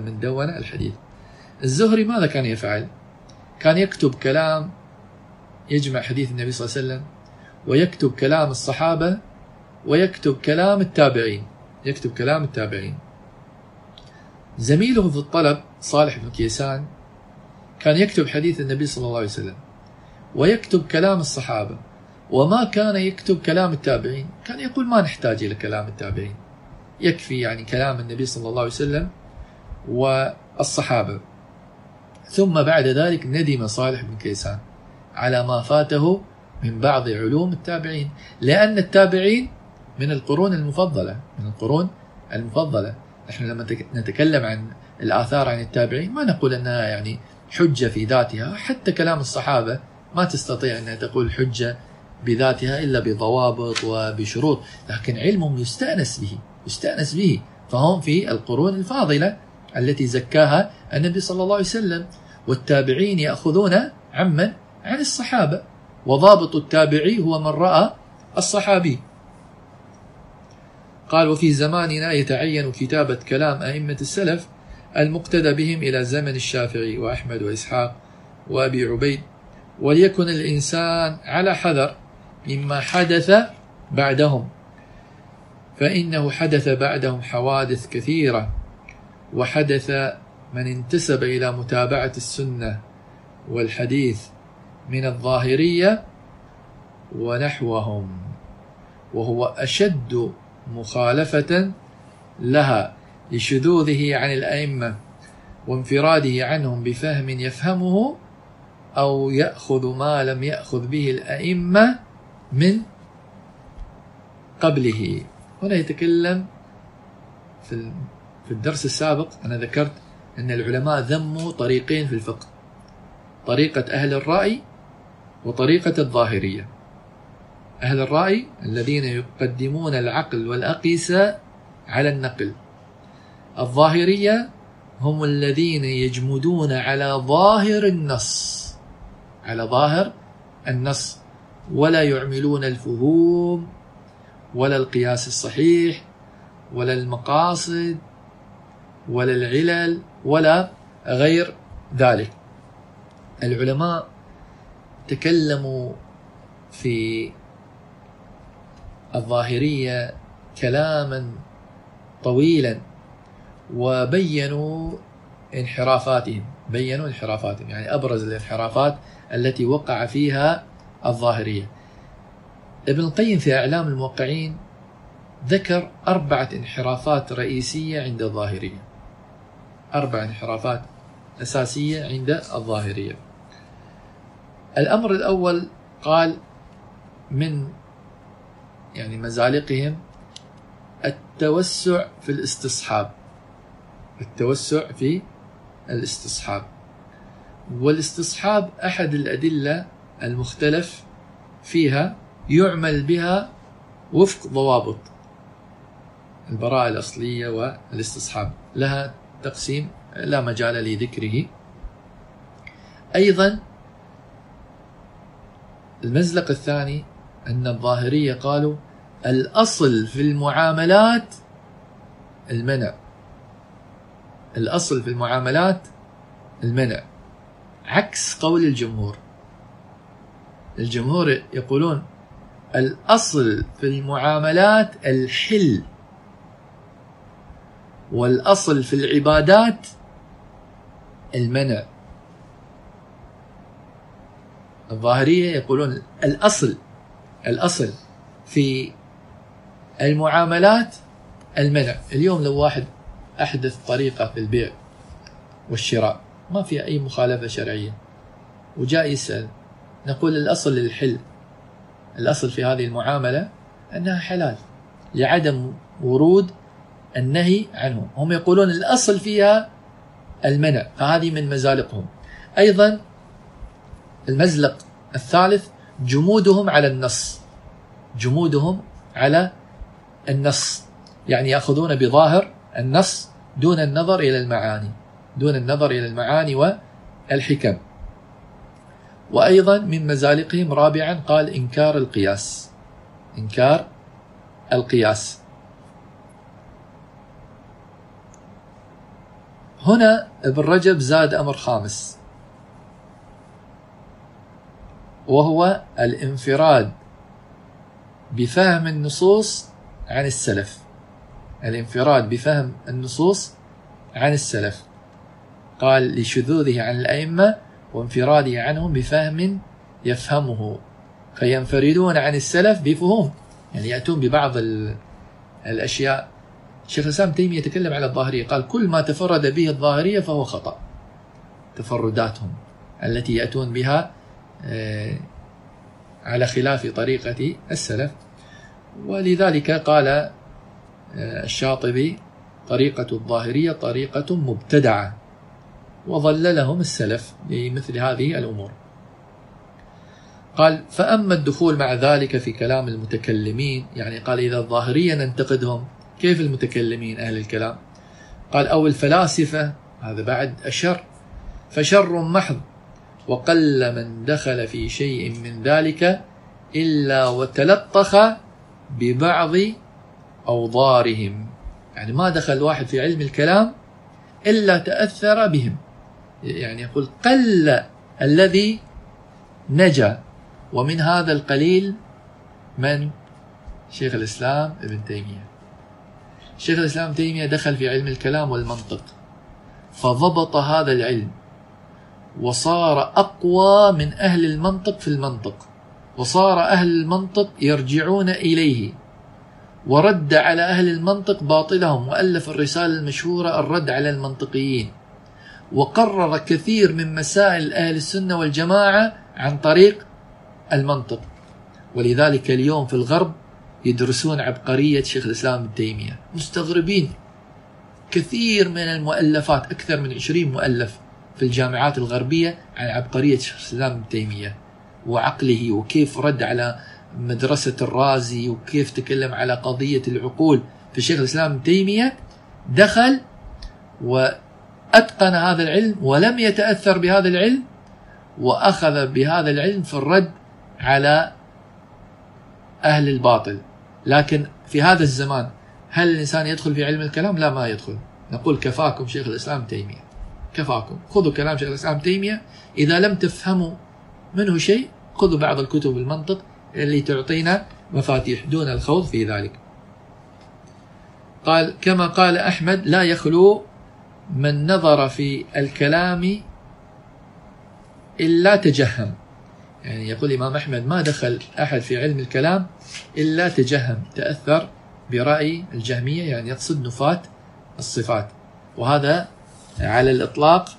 الزهري ماذا كان يفعل؟ كان يكتب كلام يجمع حديث النبي صلى الله عليه وسلم، ويكتب كلام الصحابة، ويكتب كلام التابعين. زميله في الطلب صالح بن كيسان كان يكتب حديث النبي صلى الله عليه وسلم، ويكتب كلام الصحابة، وما كان يكتب كلام التابعين. كان يقول ما نحتاج إلى كلام التابعين، يكفي يعني كلام النبي صلى الله عليه وسلم والصحابة. ثم بعد ذلك ندم صالح بن كيسان على ما فاته من بعض علوم التابعين، لأن التابعين من القرون المفضلة. نحن لما نتكلم عن الآثار عن التابعين ما نقول أنها يعني حجة في ذاتها، حتى كلام الصحابة ما تستطيع أنها تقول حجة بذاتها إلا بضوابط وبشروط، لكن علمهم يستأنس به، فهم في القرون الفاضلة التي زكاها النبي صلى الله عليه وسلم. والتابعين يأخذون عن الصحابة، وضابط التابعي هو من رأى الصحابي. قال وفي زماننا يتعين كتابة كلام أئمة السلف المقتدى بهم إلى زمن الشافعي وأحمد وإسحاق وأبي عبيد، وليكن الإنسان على حذر مما حدث بعدهم، فإنه حدث بعدهم حوادث كثيرة، وحدث من انتسب إلى متابعة السنة والحديث من الظاهرية ونحوهم، وهو أشد مخالفة لها لشذوذه عن الأئمة وانفراده عنهم بفهم يفهمه أو يأخذ ما لم يأخذ به الأئمة من قبله. هنا يتكلم في الدرس السابق أنا ذكرت أن العلماء ذموا طريقين في الفقه: طريقة أهل الرأي وطريقة الظاهرية. أهل الرأي الذين يقدمون العقل والأقيسة على النقل. الظاهرية هم الذين يجمدون على ظاهر النص ولا يعملون الفهوم ولا القياس الصحيح ولا المقاصد ولا العلل ولا غير ذلك. العلماء تكلموا في الظاهرية كلاما طويلا وبينوا انحرافاتهم، يعني أبرز الانحرافات التي وقع فيها الظاهرية. ابن القيم في أعلام الموقعين ذكر 4 انحرافات رئيسية عند الظاهرية، 4 انحرافات أساسية عند الظاهرية. الأمر الأول قال من مزالقهم التوسع في الاستصحاب. والاستصحاب أحد الأدلة المختلف فيها يعمل بها وفق ضوابط البراءة الأصلية والاستصحاب، لها تقسيم لا مجال لذكره. أيضا المزلق الثاني أن الظاهرية قالوا الأصل في المعاملات المنع، الأصل في المعاملات المنع، عكس قول الجمهور. الجمهور يقولون الأصل في المعاملات الحل، والأصل في العبادات المنع. الظاهرية يقولون الأصل في المعاملات المنع. اليوم لو واحد أحدث طريقة في البيع والشراء ما فيها أي مخالفة شرعية وجاء يسأل، نقول الأصل للحل، الأصل في هذه المعاملة أنها حلال لعدم ورود النهي عنه. هم يقولون الأصل فيها المنع، فهذه من مزالقهم. أيضا المزلق الثالث جمودهم على النص، يعني يأخذون بظاهر النص دون النظر إلى المعاني والحكم. وأيضا من مزالقهم رابعا قال إنكار القياس. هنا ابن رجب زاد أمر خامس، وهو الانفراد بفهم النصوص عن السلف. قال لشذوذه عن الأئمة وانفراده عنهم بفهم يفهمه، فينفردون عن السلف بفهوم، يعني يأتون ببعض الأشياء. شيخ الإسلام تيمية يتكلم على الظاهرية، قال كل ما تفرد به الظاهرية فهو خطأ، تفرداتهم التي يأتون بها على خلاف طريقة السلف. ولذلك قال الشاطبي طريقة الظاهرية طريقة مبتدعة، وظللهم السلف لمثل هذه الأمور. قال فأما الدخول مع ذلك في كلام المتكلمين، يعني قال إذا الظاهرية ننتقدهم، كيف المتكلمين أهل الكلام؟ قال أو الفلاسفة، هذا بعد أشر، فشر محض، وقل من دخل في شيء من ذلك إلا وتلطخ ببعض أوضارهم، يعني ما دخل واحد في علم الكلام إلا تأثر بهم. يعني يقول قل الذي نجا، ومن هذا القليل من شيخ الإسلام ابن تيمية. شيخ الإسلام تيمية دخل في علم الكلام والمنطق، فضبط هذا العلم وصار أقوى من أهل المنطق في المنطق، وصار أهل المنطق يرجعون إليه، ورد على أهل المنطق باطلهم، وألف الرسالة المشهورة الرد على المنطقيين. وقرر كثير من مسائل أهل السنة والجماعة عن طريق المنطق. ولذلك اليوم في الغرب يدرسون عبقرية شيخ الإسلام ابن تيمية، مستغربين كثير من المؤلفات، أكثر من 20 مؤلف في الجامعات الغربية عن عبقرية شيخ الإسلام ابن تيمية وعقله، وكيف رد على مدرسة الرازي، وكيف تكلم على قضية العقول. في شيخ الإسلام ابن تيمية دخل وأتقن هذا العلم ولم يتأثر بهذا العلم، وأخذ بهذا العلم في الرد على أهل الباطل. لكن في هذا الزمان هل الإنسان يدخل في علم الكلام؟ لا، ما يدخل. نقول كفاكم شيخ الإسلام تيمية، كفاكم، خذوا كلام شيخ الإسلام تيمية. إذا لم تفهموا منه شيء خذوا بعض الكتب المنطق اللي تعطينا مفاتيح دون الخوض في ذلك. قال كما قال أحمد: لا يخلو من نظر في الكلام إلا تجهم. يعني يقول الإمام أحمد ما دخل أحد في علم الكلام إلا تجهم، تأثر برأي الجهمية، يعني يقصد نفاة الصفات. وهذا على الإطلاق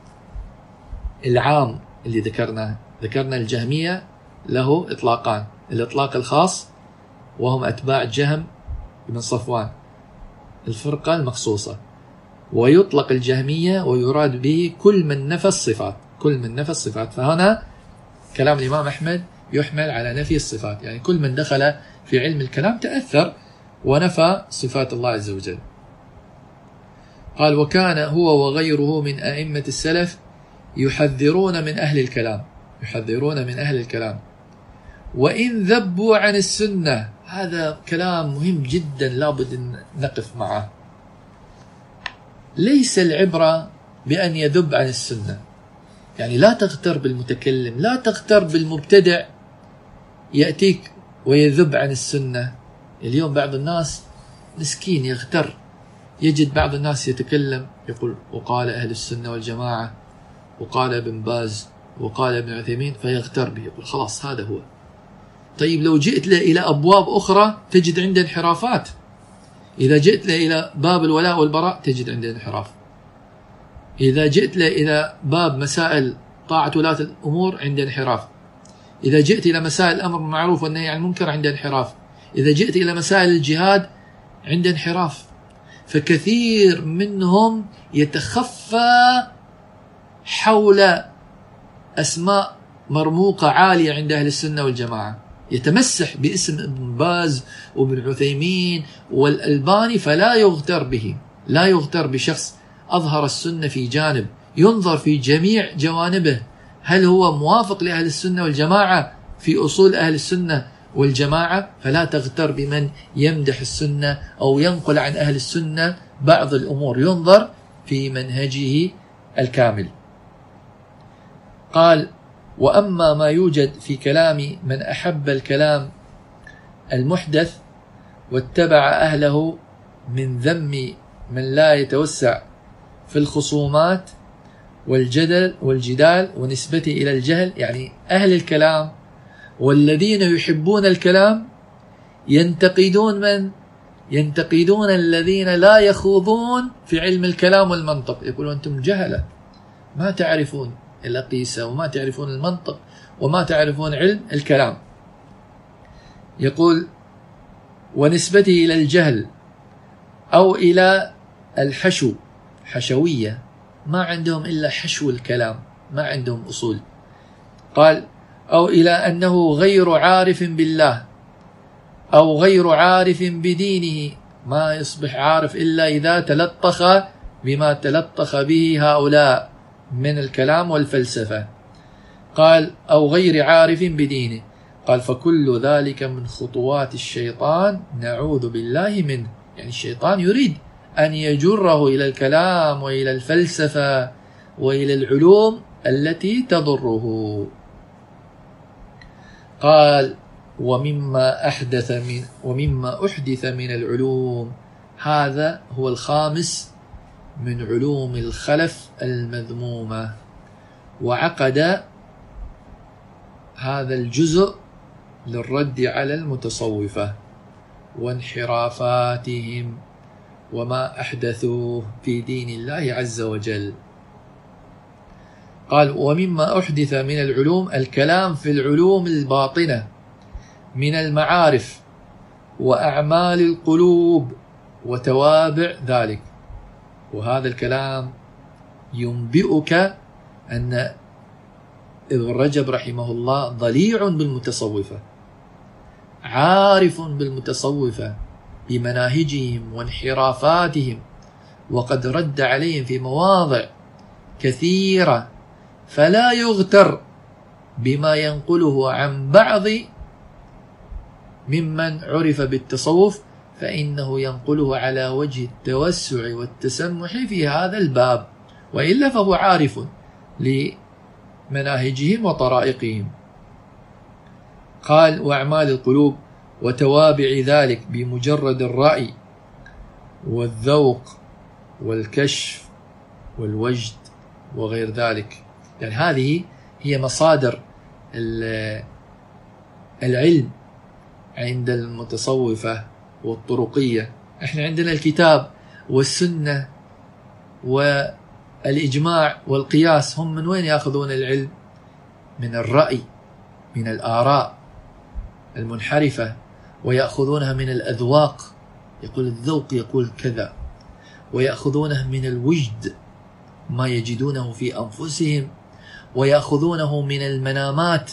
العام اللي ذكرنا الجهمية له إطلاقان: الإطلاق الخاص وهم أتباع جهم بن صفوان، الفرقة المخصوصة، ويطلق الجهمية ويراد به كل من نفى الصفات، كل من نفى الصفات. فهنا كلام الإمام أحمد يحمل على نفي الصفات، يعني كل من دخل في علم الكلام تأثر ونفى صفات الله عز وجل. قال: وكان هو وغيره من أئمة السلف يحذرون من أهل الكلام، يحذرون من أهل الكلام وإن ذبوا عن السنة. هذا كلام مهم جدا لابد أن نقف معه. ليس العبرة بأن يذب عن السنة، يعني لا تغتر بالمتكلم، لا تغتر بالمبتدع يأتيك ويذب عن السنة. اليوم بعض الناس مسكين يغتر، يجد بعض الناس يتكلم يقول وقال أهل السنة والجماعة، وقال ابن باز، وقال ابن عثيمين، فيغتر به، يقول خلاص هذا هو. طيب لو جئت له إلى أبواب أخرى تجد عنده انحرافات. إذا جئت له إلى باب الولاء والبراء تجد عنده انحراف. إذا جئت له إلى باب مسائل طاعة ولاة الأمور عنده انحراف. إذا جئت إلى مسائل الأمر بالمعروف والنهي عن المنكر عنده انحراف. إذا جئت إلى مسائل الجهاد عنده انحراف. فكثير منهم يتخفى حول أسماء مرموقة عالية عند أهل السنة والجماعة، يتمسح باسم ابن باز وابن عثيمين والألباني، فلا يغتر به، لا يغتر بشخص أظهر السنة في جانب، ينظر في جميع جوانبه، هل هو موافق لأهل السنة والجماعة في أصول أهل السنة والجماعة. فلا تغتر بمن يمدح السنة أو ينقل عن أهل السنة بعض الأمور، ينظر في منهجه الكامل. قال: وأما ما يوجد في كلام من أحب الكلام المحدث واتبع أهله من ذم من لا يتوسع في الخصومات والجدال ونسبته إلى الجهل، يعني أهل الكلام والذين يحبون الكلام ينتقدون من؟ ينتقدون الذين لا يخوضون في علم الكلام والمنطق، يقولون أنتم جهلة، ما تعرفون الأقيسة وما تعرفون المنطق وما تعرفون علم الكلام. يقول: ونسبته إلى الجهل أو إلى الحشو، حشوية، ما عندهم إلا حشو الكلام، ما عندهم أصول. قال: أو إلى أنه غير عارف بالله أو غير عارف بدينه، ما يصبح عارف إلا إذا تلطخ بما تلطخ به هؤلاء من الكلام والفلسفة. قال: أو غير عارف بدينه. قال: فكل ذلك من خطوات الشيطان نعوذ بالله منه. يعني الشيطان يريد أن يجره إلى الكلام وإلى الفلسفة وإلى العلوم التي تضره. قال: ومما أحدث من العلوم، هذا هو الخامس من علوم الخلف المذمومة. وعقد هذا الجزء للرد على المتصوفة وانحرافاتهم وما أحدثوه في دين الله عز وجل. قال ومما أحدث من العلوم الكلام في العلوم الباطنة من المعارف وأعمال القلوب وتوابع ذلك. وهذا الكلام ينبئك أن ابن رجب رحمه الله ضليع بالمتصوفة، عارف بالمتصوفة بمناهجهم وانحرافاتهم، وقد رد عليهم في مواضع كثيرة، فلا يغتر بما ينقله عن بعض ممن عرف بالتصوف، فإنه ينقله على وجه التوسع والتسمح في هذا الباب، وإلا فهو عارف لمناهجهم وطرائقهم. قال وأعمال القلوب وتوابع ذلك بمجرد الرأي والذوق والكشف والوجد وغير ذلك. يعني هذه هي مصادر العلم عند المتصوفة والطرقية. احنا عندنا الكتاب والسنة والإجماع والقياس. هم من وين يأخذون العلم؟ من الرأي، من الآراء المنحرفة، ويأخذونها من الأذواق، يقول الذوق يقول كذا، ويأخذونه من الوجد ما يجدونه في أنفسهم، ويأخذونه من المنامات.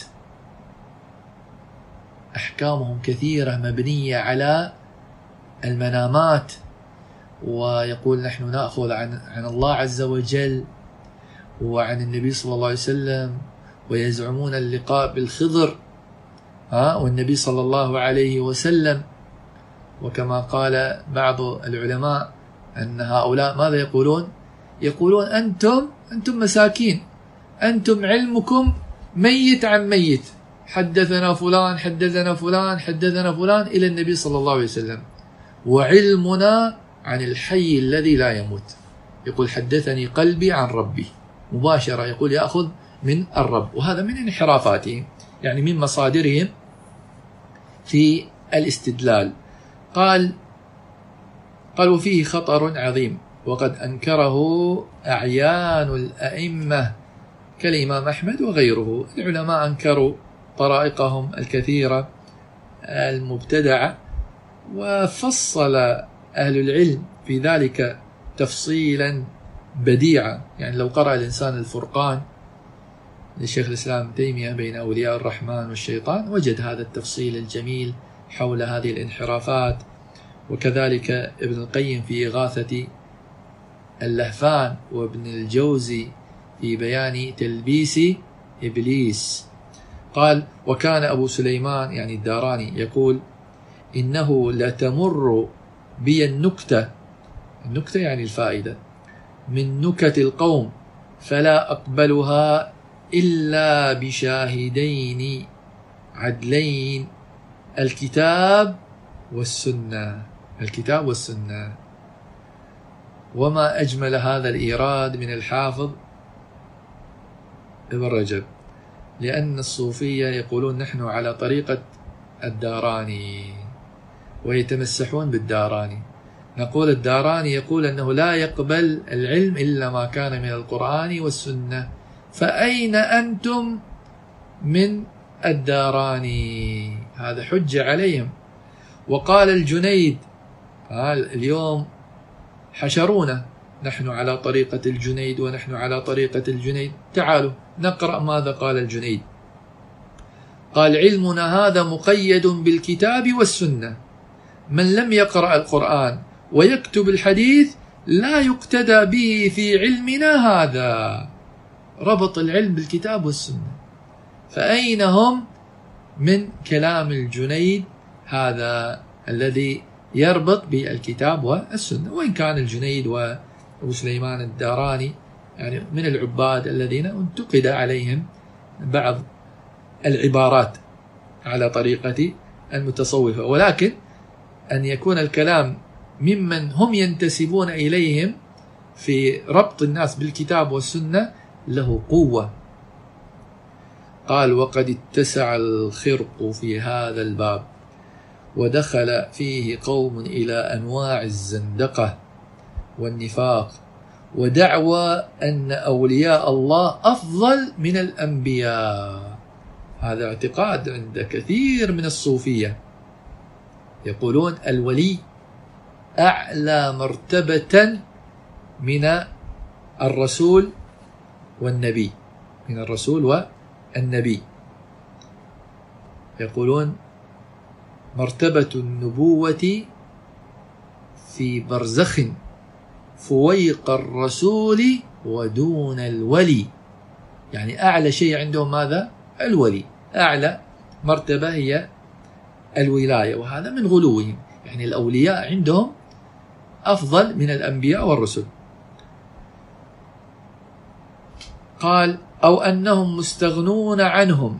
أحكامهم كثيرة مبنية على المنامات. ويقول نحن نأخذ عن الله عز وجل وعن النبي صلى الله عليه وسلم، ويزعمون اللقاء بالخضر والنبي صلى الله عليه وسلم. وكما قال بعض العلماء أن هؤلاء ماذا يقولون؟ يقولون أنتم مساكين، أنتم علمكم ميت عن ميت، حدثنا فلان حدثنا فلان حدثنا فلان إلى النبي صلى الله عليه وسلم، وعلمنا عن الحي الذي لا يموت. يقول حدثني قلبي عن ربي، مباشرة يقول يأخذ من الرب. وهذا من انحرافاتهم، يعني من مصادرهم في الاستدلال. قال وفيه خطر عظيم وقد أنكره أعيان الأئمة كالإمام أحمد وغيره. العلماء أنكروا طرائقهم الكثيرة المبتدعة، وفصل أهل العلم في ذلك تفصيلا بديعا. يعني لو قرأ الإنسان الفرقان لشيخ الإسلام تيمية بين أولياء الرحمن والشيطان وجد هذا التفصيل الجميل حول هذه الانحرافات. وكذلك ابن القيم في إغاثة اللهفان، وابن الجوزي في بيان تلبيس إبليس. قال وكان أبو سليمان يعني الداراني يقول إنه لتمر بي النكتة يعني الفائدة من نكت القوم فلا أقبلها إلا بشاهدين عدلين، الكتاب والسنة. وما أجمل هذا الإيراد من الحافظ ابن رجب، لأن الصوفية يقولون نحن على طريقة الداراني ويتمسحون بالداراني. نقول الداراني يقول أنه لا يقبل العلم إلا ما كان من القرآن والسنة، فأين أنتم من الداراني؟ هذا حجة عليهم. وقال الجنيد اليوم حشرونا، نحن على طريقة الجنيد ونحن على طريقة الجنيد. تعالوا نقرأ ماذا قال الجنيد. قال علمنا هذا مقيد بالكتاب والسنة، من لم يقرأ القرآن ويكتب الحديث لا يقتدى به في علمنا هذا. ربط العلم بالكتاب والسنة، فأين هم من كلام الجنيد هذا الذي يربط بالكتاب والسنة؟ وإن كان الجنيد وأبو سليمان الداراني يعني من العباد الذين انتقد عليهم بعض العبارات على طريقة المتصوفة، ولكن أن يكون الكلام ممن هم ينتسبون إليهم في ربط الناس بالكتاب والسنة له قوة. قال وقد اتسع الخرق في هذا الباب ودخل فيه قوم إلى أنواع الزندقة والنفاق ودعوى أن أولياء الله أفضل من الأنبياء. هذا اعتقاد عند كثير من الصوفية، يقولون الولي أعلى مرتبة من الرسول والنبي، من الرسول والنبي. يقولون مرتبة النبوة في برزخ فويق الرسول ودون الولي، يعني أعلى شيء عندهم ماذا؟ الولي، أعلى مرتبة هي الولاية، وهذا من غلوهم، يعني الأولياء عندهم أفضل من الأنبياء والرسل. قال أو أنهم مستغنون عنهم،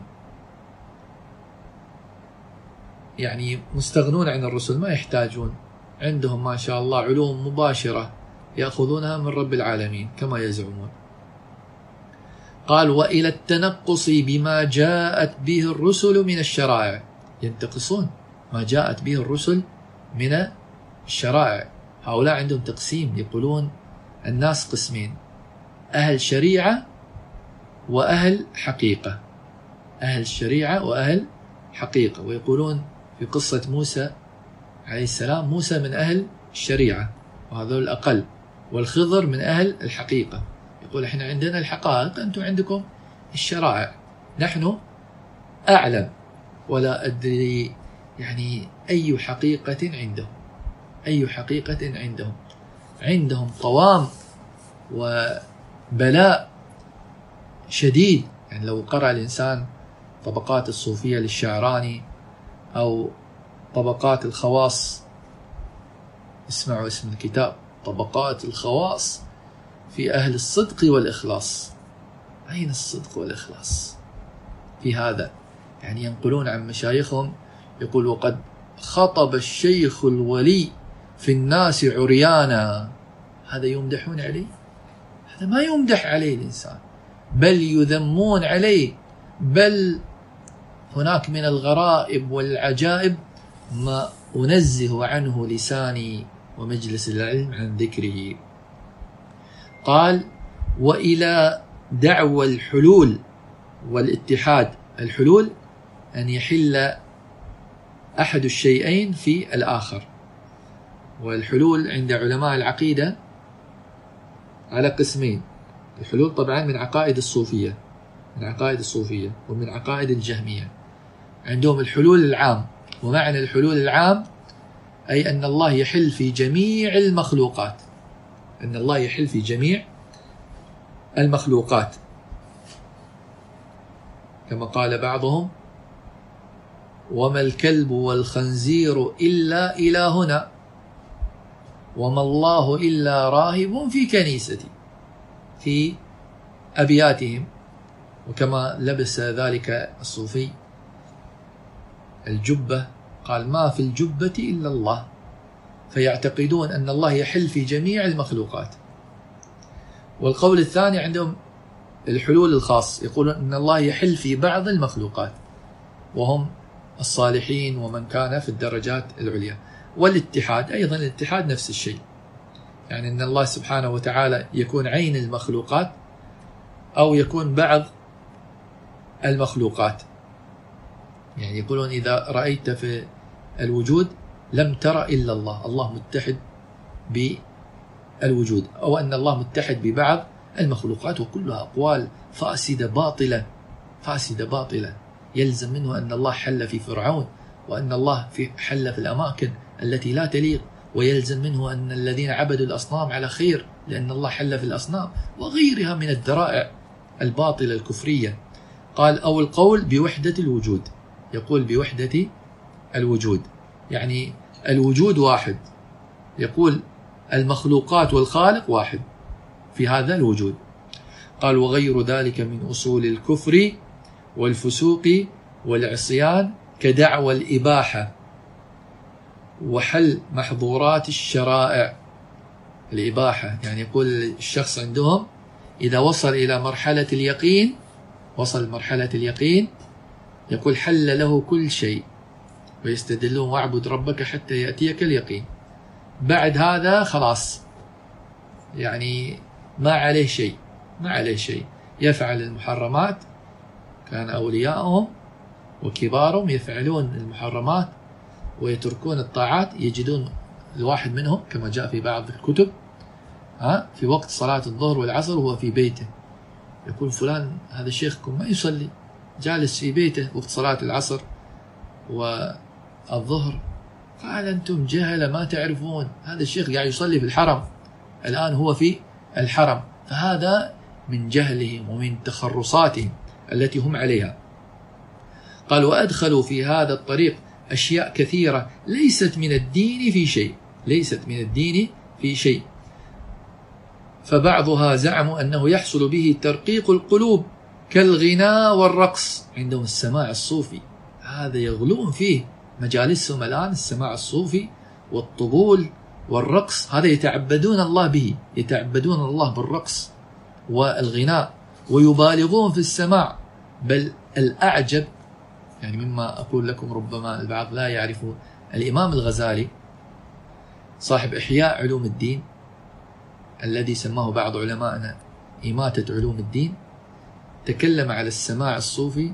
يعني مستغنون عن الرسل، ما يحتاجون، عندهم ما شاء الله علوم مباشرة يأخذونها من رب العالمين كما يزعمون. قال وإلى التنقص بما جاءت به الرسل من الشرائع، ينتقصون ما جاءت به الرسل من الشرائع. هؤلاء عندهم تقسيم، يقولون الناس قسمين، أهل شريعة وأهل حقيقة، أهل شريعة وأهل حقيقة. ويقولون في قصة موسى عليه السلام، موسى من أهل الشريعة وهذول الأقل، والخضر من أهل الحقيقة. يقول احنا عندنا الحقائق، أنتم عندكم الشرائع، نحن أعلم ولا أدري يعني أي حقيقة عندهم، أي حقيقة عندهم. عندهم طوام وبلاء شديد. يعني لو قرأ الإنسان طبقات الصوفية للشعراني أو طبقات الخواص، اسمعوا اسم الكتاب، طبقات الخواص في أهل الصدق والإخلاص. أين الصدق والإخلاص في هذا؟ يعني ينقلون عن مشايخهم، يقول وقد خطب الشيخ الولي في الناس عريانا. هذا يمدحون عليه؟ هذا ما يمدح عليه الإنسان، بل يذمون عليه. بل هناك من الغرائب والعجائب ما أنزه عنه لساني ومجلس العلم عن ذكره. قال وإلى دعوى الحلول والاتحاد. الحلول أن يحل أحد الشيئين في الآخر، والحلول عند علماء العقيدة على قسمين. الحلول طبعا من عقائد الصوفية، من عقائد الصوفية ومن عقائد الجهمية. عندهم الحلول العام، ومعنى الحلول العام أي أن الله يحل في جميع المخلوقات، أن الله يحل في جميع المخلوقات، كما قال بعضهم وما الكلب والخنزير إلا إلهنا وما الله إلا راهب في كنيستي، في أبياتهم. وكما لبس ذلك الصوفي الجبة، قال ما في الجبة إلا الله، فيعتقدون أن الله يحل في جميع المخلوقات. والقول الثاني عندهم الحلول الخاص، يقولون أن الله يحل في بعض المخلوقات، وهم الصالحين ومن كان في الدرجات العليا. والاتحاد أيضا، الاتحاد نفس الشيء، يعني أن الله سبحانه وتعالى يكون عين المخلوقات أو يكون بعض المخلوقات. يعني يقولون إذا رأيت في الوجود لم ترى إلا الله، الله متحد بالوجود، أو أن الله متحد ببعض المخلوقات. وكلها أقوال فاسدة باطلة، فاسدة باطلة. يلزم منه أن الله حل في فرعون، وأن الله حل في الأماكن التي لا تليق، ويلزم منه أن الذين عبدوا الأصنام على خير لأن الله حل في الأصنام، وغيرها من الذرائع الباطلة الكفرية. قال أو القول بوحدة الوجود، يقول بوحدة الوجود، يعني الوجود واحد، يقول المخلوقات والخالق واحد في هذا الوجود. قال وغير ذلك من أصول الكفر والفسوق والعصيان كدعوى الإباحة وحل محظورات الشرائع. الإباحة يعني يقول الشخص عندهم إذا وصل إلى مرحلة اليقين، وصل مرحلة اليقين، يقول حل له كل شيء، ويستدلون واعبد ربك حتى يأتيك اليقين. بعد هذا خلاص يعني ما عليه شيء، ما عليه شيء، يفعل المحرمات. كان أولياءهم وكبارهم يفعلون المحرمات ويتركون الطاعات، يجدون الواحد منهم كما جاء في بعض الكتب في وقت صلاة الظهر والعصر وهو في بيته، يقول فلان هذا شيخكم ما يصلي، جالس في بيته وقت صلاة العصر والظهر. قال أنتم جهلة ما تعرفون، هذا الشيخ قاعد يصلي في الحرم، الآن هو في الحرم. فهذا من جهلهم ومن تخرصاتهم التي هم عليها. قال وأدخلوا في هذا الطريق أشياء كثيرة ليست من الدين في شيء، ليست من الدين في شيء. فبعضها زعموا أنه يحصل به ترقيق القلوب كالغناء والرقص. عندهم السماع الصوفي، هذا يغلون فيه، مجالسهم الآن السماع الصوفي والطبول والرقص، هذا يتعبدون الله به، يتعبدون الله بالرقص والغناء ويبالغون في السماع. بل الأعجب يعني مما أقول لكم ربما البعض لا يعرفه، الإمام الغزالي صاحب إحياء علوم الدين الذي سماه بعض علمائنا إماتة علوم الدين، تكلم على السماع الصوفي،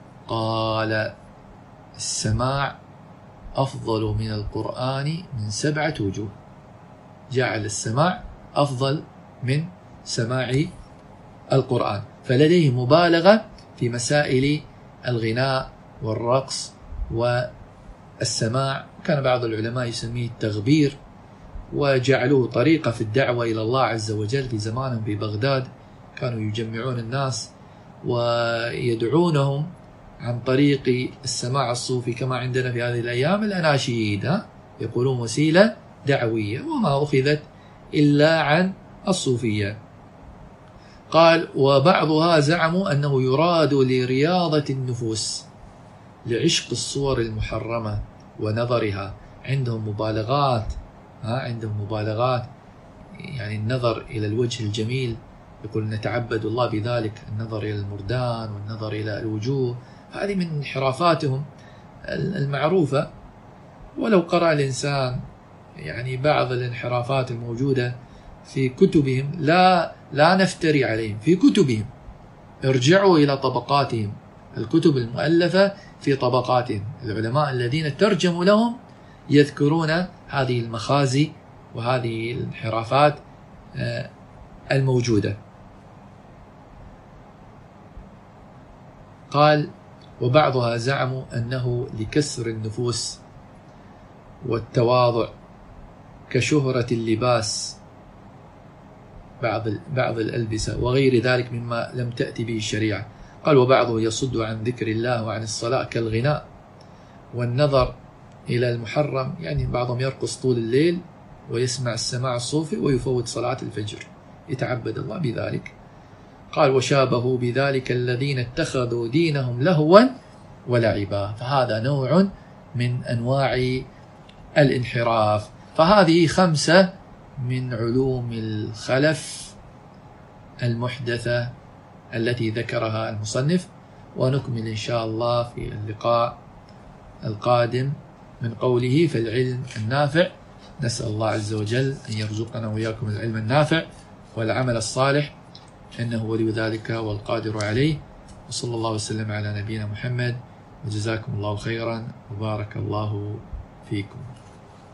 قال السماع أفضل من القرآن من 7 وجوه، جعل السماع أفضل من سماع القرآن. فلديه مبالغة في مسائل الغناء والرقص والسماع. كان بعض العلماء يسميه التغبير، وجعلوه طريقة في الدعوة إلى الله عز وجل. في زمانهم في بغداد كانوا يجمعون الناس ويدعونهم عن طريق السماع الصوفي، كما عندنا في هذه الأيام الأناشيد، يقولون وسيلة دعوية، وما أخذت إلا عن الصوفية. قال وبعضها زعموا أنه يراد لرياضة النفوس، لعشق الصور المحرمة ونظرها. عندهم مبالغات، عندهم مبالغات، يعني النظر إلى الوجه الجميل، يقول نتعبد الله بذلك، النظر إلى المردان والنظر إلى الوجوه، هذه من انحرافاتهم المعروفة. ولو قرأ الإنسان يعني بعض الانحرافات الموجودة في كتبهم، لا نفتري عليهم، في كتبهم ارجعوا إلى طبقاتهم، الكتب المؤلفة في طبقاتهم، العلماء الذين ترجموا لهم يذكرون هذه المخازي وهذه الانحرافات الموجودة. قال وبعضها زعموا أنه لكسر النفوس والتواضع كشهرة اللباس، بعض الألبسة وغير ذلك مما لم تأتي به الشريعة. قال وبعضه يصد عن ذكر الله وعن الصلاة كالغناء والنظر إلى المحرم، يعني بعضهم يرقص طول الليل ويسمع السماع الصوفي ويفوت صلاة الفجر، يتعبد الله بذلك. قال وشابهوا بذلك الذين اتخذوا دينهم لهوا ولعبا، فهذا نوع من أنواع الانحراف. فهذه 5 من علوم الخلف المحدثة التي ذكرها المصنف، ونكمل إن شاء الله في اللقاء القادم من قوله فالعلم النافع. نسأل الله عز وجل أن يرزقنا وإياكم العلم النافع والعمل الصالح، إنه ولي ذلك والقادر عليه. وصلى الله وسلم على نبينا محمد، وجزاكم الله خيرا وبارك الله فيكم.